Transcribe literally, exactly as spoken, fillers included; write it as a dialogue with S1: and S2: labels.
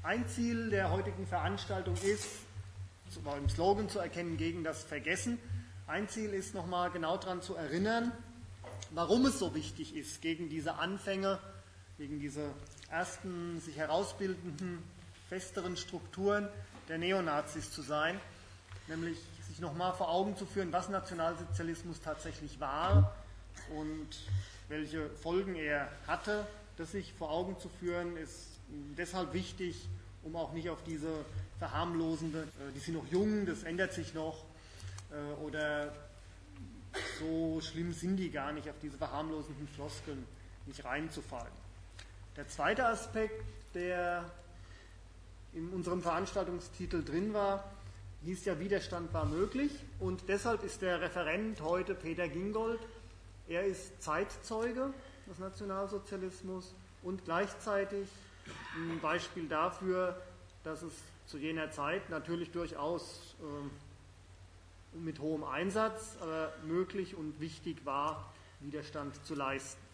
S1: Ein Ziel der heutigen Veranstaltung ist, war im Slogan zu erkennen, gegen das Vergessen. Ein Ziel ist, nochmal genau daran zu erinnern, warum es so wichtig ist, gegen diese Anfänge, gegen diese ersten sich herausbildenden, festeren Strukturen der Neonazis zu sein, nämlich sich nochmal vor Augen zu führen, was Nationalsozialismus tatsächlich war und welche Folgen er hatte. Das sich vor Augen zu führen, ist deshalb wichtig, um auch nicht auf diese verharmlosende, die sind noch jung, das ändert sich noch, oder so schlimm sind die gar nicht, auf diese verharmlosenden Floskeln nicht reinzufallen. Der zweite Aspekt, der in unserem Veranstaltungstitel drin war, hieß ja, Widerstand war möglich, und deshalb ist der Referent heute Peter Gingold. Er ist Zeitzeuge des Nationalsozialismus und gleichzeitig ein Beispiel dafür, dass es zu jener Zeit natürlich durchaus äh, mit hohem Einsatz, aber möglich und wichtig war, Widerstand zu leisten.